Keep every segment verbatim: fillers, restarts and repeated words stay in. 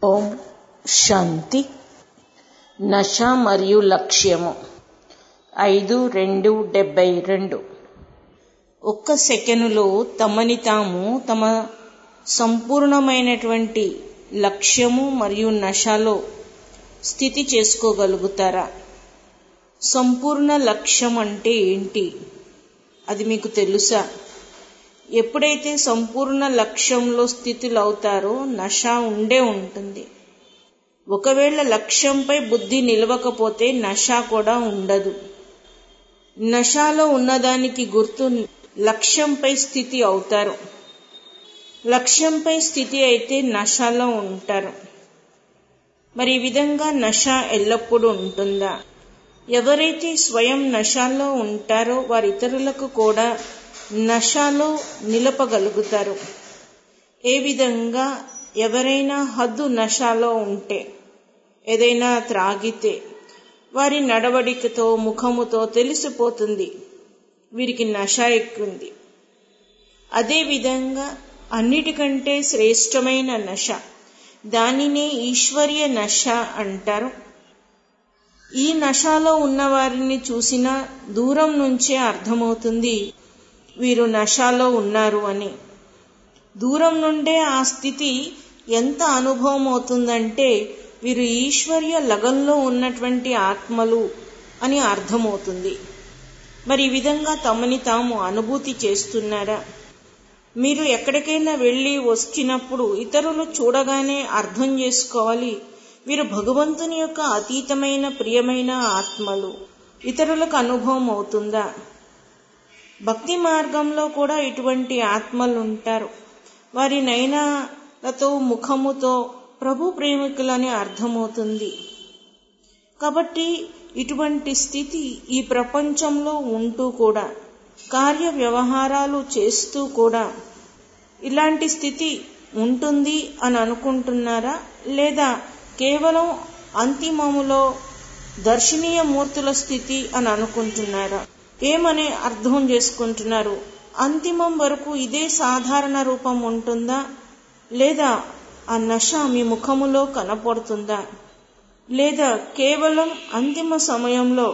ఓం శాంతి. నశ మరియు లక్ష్యము ఐదు రెండు డెబ్బై రెండు. ఒక్క సెకనులో తమని తాము తమ సంపూర్ణమైనటువంటి లక్ష్యము మరియు నశలో స్థితి చేసుకోగలుగుతారా? సంపూర్ణ లక్ష్యం అంటే ఏంటి? అది మీకు తెలుసా? ఎప్పుడైతే సంపూర్ణ లక్ష్యంలో స్థితులు అవుతారో నశ ఉండే ఉంటుంది. ఒకవేళ లక్ష్యంపై బుద్ధి నిలవకపోతే నశ కూడా ఉండదు. నశలో ఉన్నదానికి గుర్తు లక్ష్యంపై స్థితి అవుతారు. లక్ష్యంపై స్థితి అయితే నశలో ఉంటారు. మరి ఈ విధంగా నశ ఎల్లప్పుడూ ఉంటుందా? ఎవరైతే స్వయం నశలో ఉంటారో వారి ఇతరులకు కూడా నశలో నిలపగలుగుతారు. ఏ విధంగా? ఎవరైనా హద్దు నశలో ఉంటే, ఏదైనా త్రాగితే వారి నడవడికతో ముఖముతో తెలిసిపోతుంది వీరికి నశ ఎక్కుంది. అదేవిధంగా అన్నిటికంటే శ్రేష్టమైన నశ, దానినే ఈశ్వర్య నశ అంటారు. ఈ నశలో ఉన్నవారిని చూసినా దూరం నుంచే అర్థమవుతుంది వీరు నశలో ఉన్నారు అని. దూరం నుండే ఆ స్థితి ఎంత అనుభవం అవుతుందంటే వీరు ఈశ్వర్య లగంలో ఉన్నటువంటి ఆత్మలు అని అర్థమవుతుంది. మరి ఈ విధంగా తమని తాము అనుభూతి చేస్తున్నారా? మీరు ఎక్కడికైనా వెళ్ళి వచ్చినప్పుడు ఇతరులు చూడగానే అర్థం చేసుకోవాలి వీరు భగవంతుని యొక్క అతీతమైన ప్రియమైన ఆత్మలు. ఇతరులకు అనుభవం అవుతుందా? భక్తి మార్గంలో కూడా ఇటువంటి ఆత్మలు ఉంటారు. వారి నయనాలతో ముఖముతో ప్రభు ప్రేమికులని అర్థమవుతుంది. కాబట్టి ఇటువంటి స్థితి ఈ ప్రపంచంలో ఉంటూ కూడా, కార్య వ్యవహారాలు చేస్తూ కూడా ఇలాంటి స్థితి ఉంటుంది అని అనుకుంటున్నారా? లేదా కేవలం అంతిమములో దర్శనీయ మూర్తుల స్థితి అని అనుకుంటున్నారా? ఏమని అర్థం చేసుకుంటున్నారు? అంతిమం వరకు ఇదే సాధారణ రూపం ఉంటుందా? లేదా ఆ నశ మీ ముఖములో కనపడుతుందా? లేదా కేవలం అంతిమ సమయంలో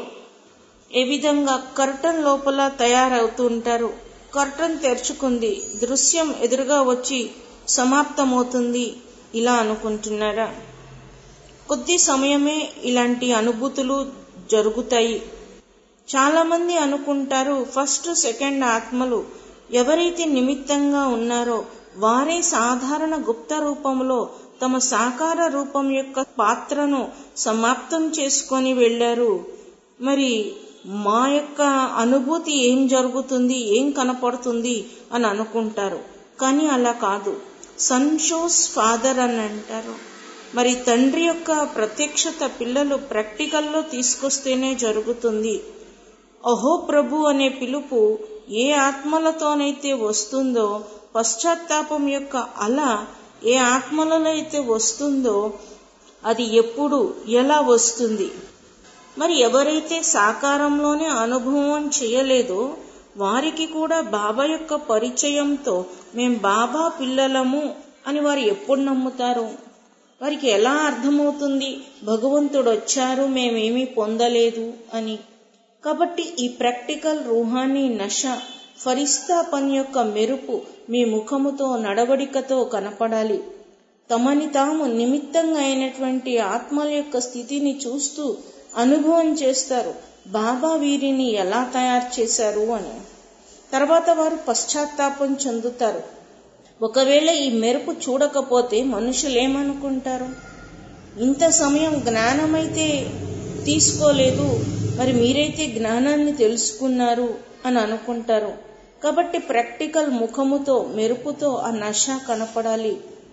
ఏ విధంగా కర్టన్ లోపల తయారవుతుంటారు, కర్టన్ తెరుచుకుంది, దృశ్యం ఎదురుగా వచ్చి సమాప్తమవుతుంది, ఇలా అనుకుంటున్నారా? కొద్ది సమయమే ఇలాంటి అనుభూతులు జరుగుతాయి. చాలా మంది అనుకుంటారు ఫస్ట్ సెకండ్ ఆత్మలు ఎవరైతే నిమిత్తంగా ఉన్నారో వారే సాధారణ గుప్త రూపంలో తమ సాకార రూపం యొక్క పాత్రను సమాప్తం చేసుకొని వెళ్ళారు. మరి మా యొక్క అనుభూతి ఏం జరుగుతుంది, ఏం కనపడుతుంది అని అనుకుంటారు. కానీ అలా కాదు. సన్ షోస్ ఫాదర్ అని అంటారు. మరి తండ్రి యొక్క ప్రత్యక్షత పిల్లలు ప్రాక్టికల్లో తీసుకొస్తేనే జరుగుతుంది. అహో ప్రభు అనే పిలుపు ఏ ఆత్మలతోనైతే వస్తుందో, పశ్చాత్తాపం యొక్క అల ఏ ఆత్మలలో అయితే వస్తుందో అది ఎప్పుడు ఎలా వస్తుంది? మరి ఎవరైతే సాకారంలోనే అనుభవం చేయలేదో వారికి కూడా బాబా యొక్క పరిచయంతో మేం బాబా పిల్లలము అని వారు ఎప్పుడు నమ్ముతారు? వారికి ఎలా అర్థమవుతుంది భగవంతుడు వచ్చారు మేమేమీ పొందలేదు అని? కాబట్టి ఈ ప్రాక్టికల్ రూహానీ నశ, ఫరిస్తా పని యొక్క మెరుపు మీ ముఖముతో నడవడికతో కనపడాలి. తమని తాము నిమిత్తంగా అయినటువంటి ఆత్మల యొక్క స్థితిని చూస్తూ అనుభవం చేస్తారు బాబా వీరిని ఎలా తయారు చేశారు అని. తర్వాత వారు పశ్చాత్తాపం చెందుతారు. ఒకవేళ ఈ మెరుపు చూడకపోతే మనుషులేమనుకుంటారు? ఇంత సమయం జ్ఞానమైతే తీసుకోలేదు, మరి మీరైతే జ్ఞానాన్ని తెలుసుకున్నారు అని అనుకుంటారు. కాబట్టి ప్రాక్టికల్ ముఖముతో మెరుపుతో ఆ నశ కనపడాలి.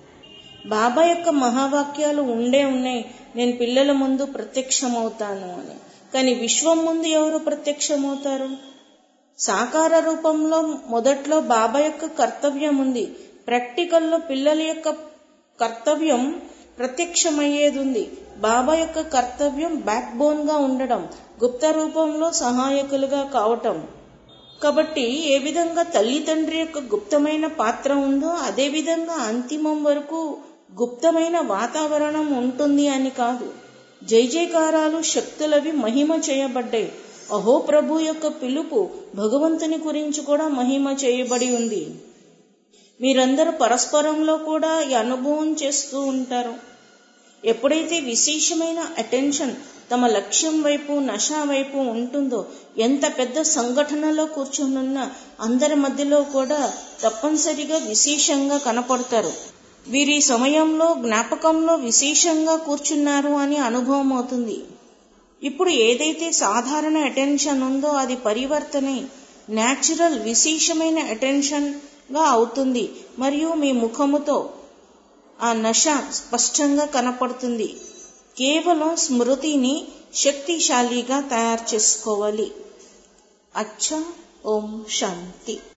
బాబా యొక్క మహావాక్యాలు ఉండే ఉన్నాయి, నేను పిల్లల ముందు ప్రత్యక్షమవుతాను అని. కానీ విశ్వం ముందు ఎవరు ప్రత్యక్షమవుతారు? సాకార రూపంలో మొదట్లో బాబా యొక్క కర్తవ్యం ఉంది. ప్రాక్టికల్లో పిల్లల యొక్క కర్తవ్యం ప్రత్యక్షమయ్యేది ఉంది. బాబా యొక్క కర్తవ్యం బ్యాక్ బోన్ గా ఉండడం, గుప్త రూపంలో సహాయకులుగా కావటం. కాబట్టి ఏ విధంగా తల్లి తండ్రి యొక్క గుప్తమైన పాత్ర ఉందో అదే విధంగా అంతిమం వరకు గుప్తమైన వాతావరణం ఉంటుంది అని కాదు. జై జయకారాలు శక్తులవి మహిమ చేయబడ్డాయి. అహో ప్రభు యొక్క పిలుపు భగవంతుని గురించి కూడా మహిమ చేయబడి ఉంది. మీరందరూ పరస్పరంలో కూడా ఈ అనుభవం చేస్తూ ఉంటారు. ఎప్పుడైతే విశేషమైన అటెన్షన్ తమ లక్ష్యం వైపు, నశ వైపు ఉంటుందో, ఎంత పెద్ద సంఘటనలో కూర్చునున్న అందరి మధ్యలో కూడా తప్పనిసరిగా విశేషంగా కనపడతారు. వీరి సమయంలో జ్ఞాపకంలో విశేషంగా కూర్చున్నారు అని అనుభవం అవుతుంది. ఇప్పుడు ఏదైతే సాధారణ అటెన్షన్ ఉందో అది పరివర్తనే న్యాచురల్ విశేషమైన అటెన్షన్ గా అవుతుంది. మరియు మీ ముఖముతో ఆ నశ స్పష్టంగా కనపడుతుంది. కేవలం స్మృతిని శక్తిశాలిగా తయారు చేసుకోవాలి. అచ్చా. ఓం శాంతి.